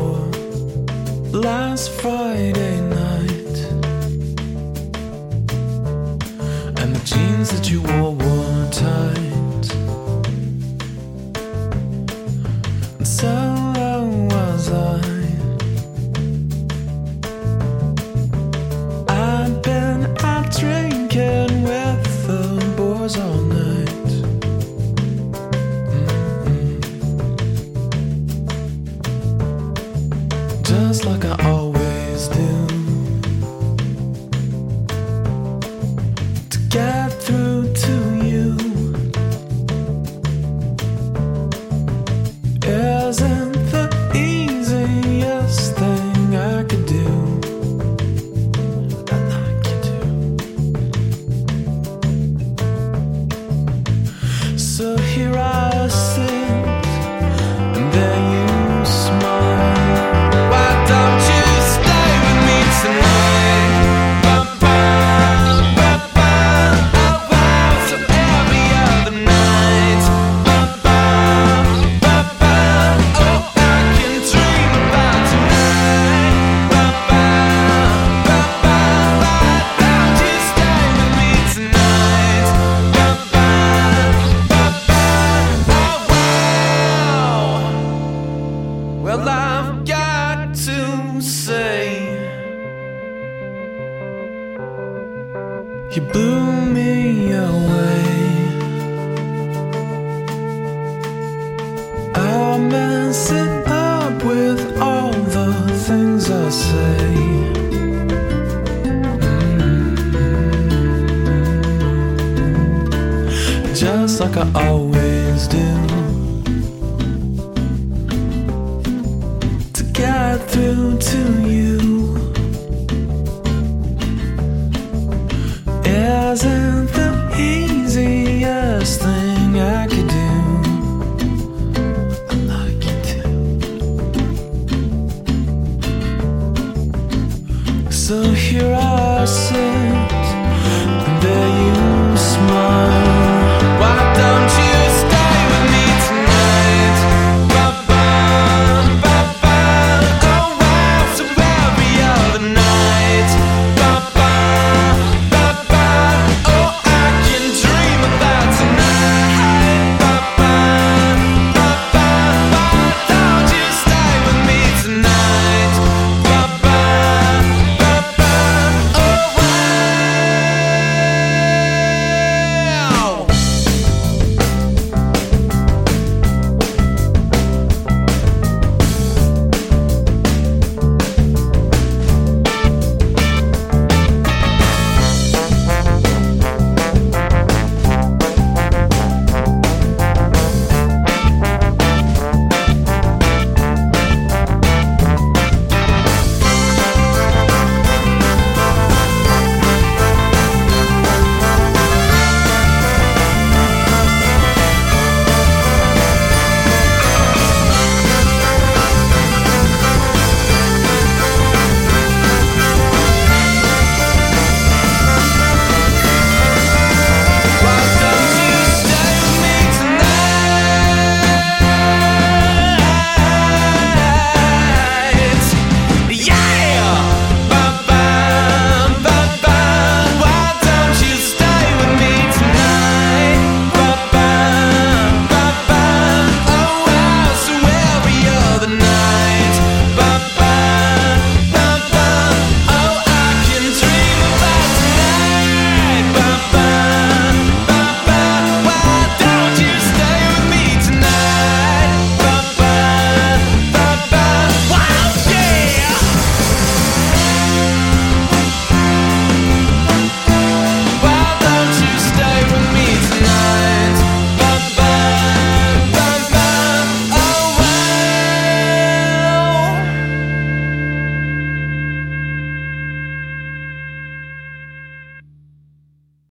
wore last Friday night, and the jeans that you wore were tight, and so was I. I'd been out drinking with the boys all night. Just like I always do, to get through to you. Isn't the easiest thing I could do. I like you too. So here I sit, and there you smile. Well, I've got to say, you blew me away. I mess it up with all the things I say. Just like I always do, get through to you. Isn't the easiest thing I could do. I like you too. So here I sit, and there you smile.